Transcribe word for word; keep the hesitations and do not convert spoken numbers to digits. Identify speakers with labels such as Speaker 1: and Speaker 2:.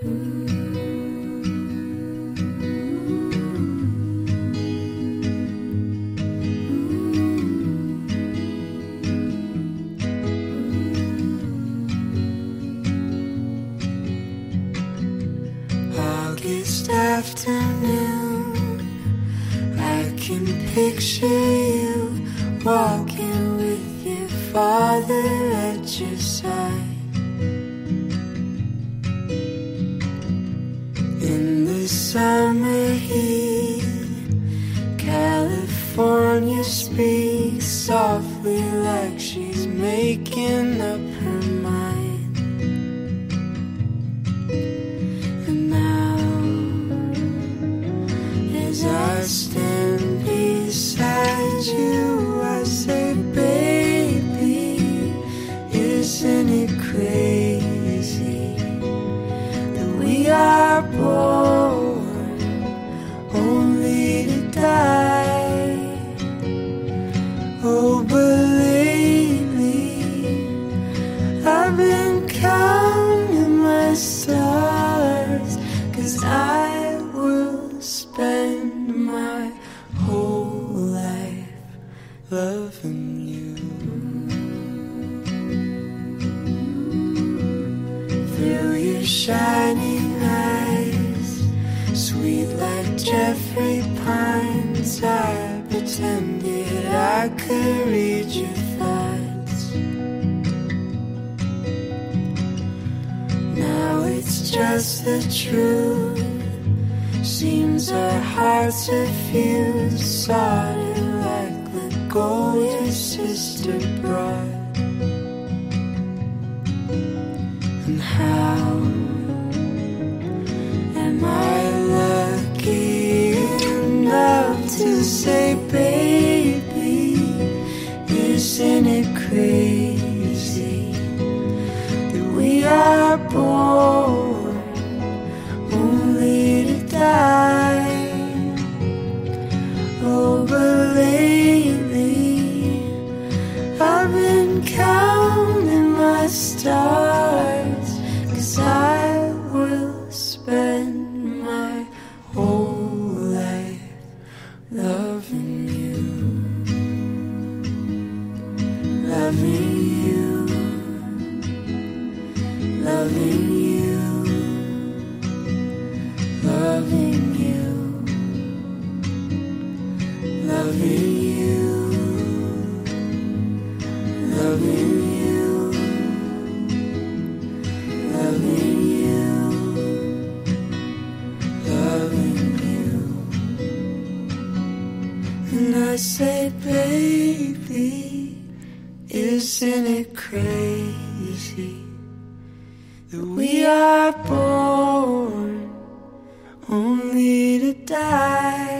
Speaker 1: August afternoon, I can picture you walking with your father at your side. In the summer heat, California speaks softly like she's making up her mind. As I stand beside you, I say, baby, isn't it crazy that we are born only to die? Oh, but lately I've been counting my stars, 'cause I will spend my whole life loving you. Through your shining eyes, sweet like Jeffrey Pines, I pretended I could read your thoughts. Now it's just the truth. Seems our hearts are fused, soldered like the gold your sister brought. And how am I lucky enough to say, baby, isn't it crazy that we are born only to die? Oh, but lately I've been counting my stars, 'cause I will spend my whole life loving you, loving you, loving you, loving you, loving you, loving you, loving you, loving you. And I say, baby, isn't it crazy that we are born only to die?